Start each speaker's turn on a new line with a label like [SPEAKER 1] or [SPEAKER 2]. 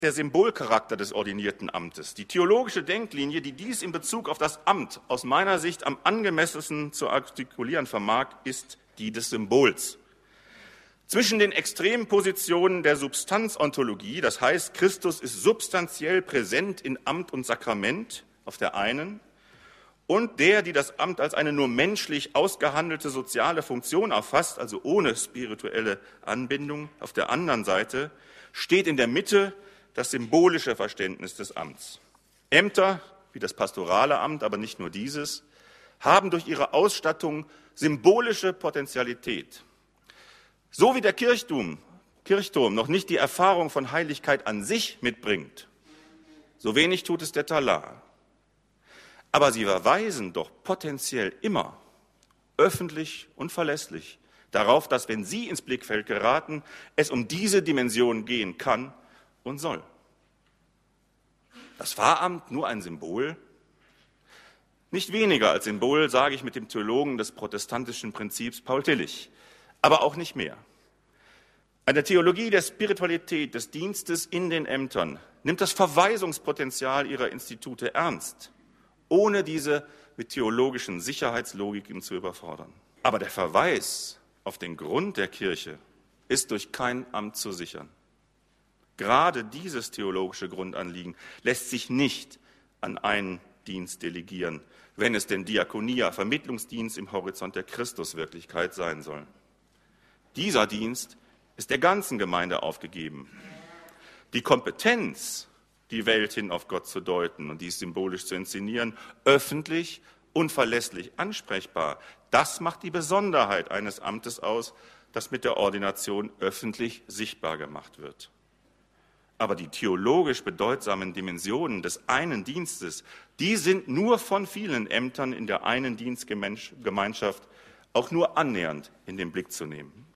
[SPEAKER 1] der Symbolcharakter des ordinierten Amtes. Die theologische Denklinie, die dies in Bezug auf das Amt aus meiner Sicht am angemessensten zu artikulieren vermag, ist die des Symbols. Zwischen den extremen Positionen der Substanzontologie, das heißt, Christus ist substanziell präsent in Amt und Sakrament auf der einen, und der, die das Amt als eine nur menschlich ausgehandelte soziale Funktion erfasst, also ohne spirituelle Anbindung, auf der anderen Seite, steht in der Mitte das symbolische Verständnis des Amts. Ämter, wie das pastorale Amt, aber nicht nur dieses, haben durch ihre Ausstattung symbolische Potentialität. So wie der Kirchturm noch nicht die Erfahrung von Heiligkeit an sich mitbringt, so wenig tut es der Talar. Aber sie verweisen doch potenziell immer, öffentlich und verlässlich, darauf, dass, wenn sie ins Blickfeld geraten, es um diese Dimension gehen kann und soll. Das Pfarramt nur ein Symbol? Nicht weniger als Symbol, sage ich mit dem Theologen des protestantischen Prinzips Paul Tillich, aber auch nicht mehr. Eine Theologie der Spiritualität, des Dienstes in den Ämtern nimmt das Verweisungspotenzial ihrer Institute ernst, ohne diese mit theologischen Sicherheitslogiken zu überfordern. Aber der Verweis auf den Grund der Kirche ist durch kein Amt zu sichern. Gerade dieses theologische Grundanliegen lässt sich nicht an einen Dienst delegieren, wenn es denn Diakonia, Vermittlungsdienst im Horizont der Christuswirklichkeit sein soll. Dieser Dienst ist der ganzen Gemeinde aufgegeben. Die Kompetenz, die Welt hin auf Gott zu deuten und dies symbolisch zu inszenieren, öffentlich und verlässlich ansprechbar, das macht die Besonderheit eines Amtes aus, das mit der Ordination öffentlich sichtbar gemacht wird. Aber die theologisch bedeutsamen Dimensionen des einen Dienstes, die sind nur von vielen Ämtern in der einen Dienstgemeinschaft auch nur annähernd in den Blick zu nehmen.